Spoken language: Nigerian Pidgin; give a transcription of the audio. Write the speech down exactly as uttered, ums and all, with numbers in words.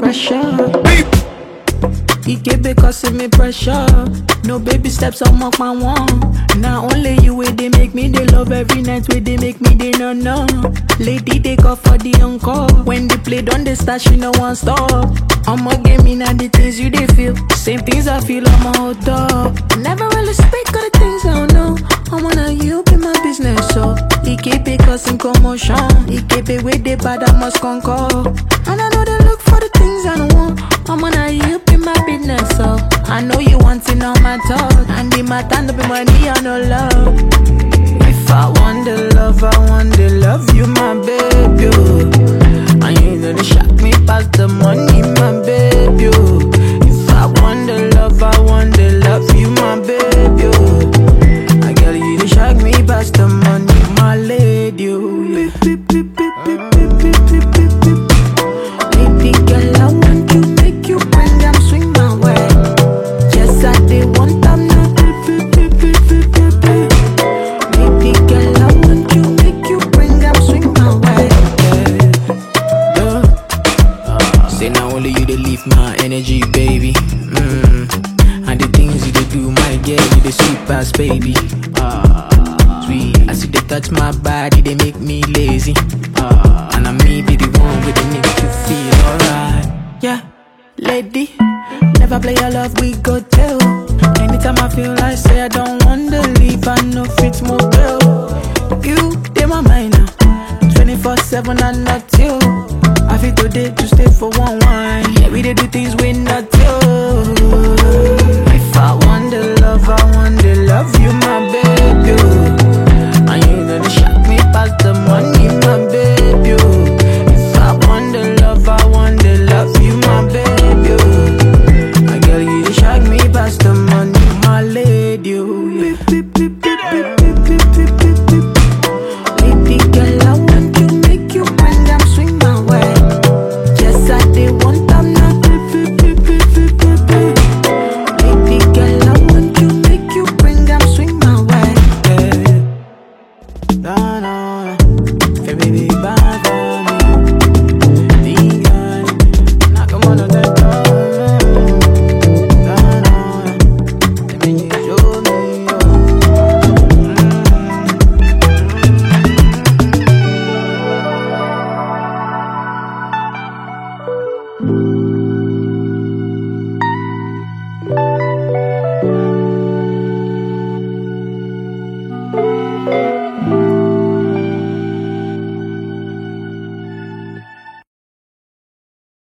pressure. He keep it causing me pressure. No baby steps, I'm up my one. Now only you way they make me they love every night where they make me they no no. Lady they go for the encore. When they play don't they start she no one stop. I'ma get me now the things you they feel. Same things I feel I'm a hold up. Never really speak of the things I don't know. I wanna you be my business so. He keep it causing commotion. He keep it with the bad I must conquer. And I know they look for the things I don't want. I'm gonna you be my business, so I know you wanting on my talk. And the matter no be money or no love. If I want the love, I want the love, you my baby. Oh. And you know they shock me past the money, my baby. Oh. If I want the love, I want the love, you my baby. Oh. I girl, you they shock me past the money, my lady. Oh. Yeah. Beep, beep, beep, beep, beep, beep, beep, beep, beep. Baby girl, I want you. You bring them swing my way. Yes, I did want them now. Baby girl, I want you, make you bring them swing my way. Yeah. Uh, say now only you they leave my energy, baby. Mm. And the things you they do, my girl, you they sweet past, baby. Uh, sweet, I see they touch my body, they make me lazy. Uh, and I may be the one with they make you feel alright. Yeah. Lady, never play your love, we go tell. Anytime I feel like say I don't want to leave, I know it's more real. You, they my mind now, twenty-four seven and not you. I feel today to stay for one wine. Yeah, we did do things we not you.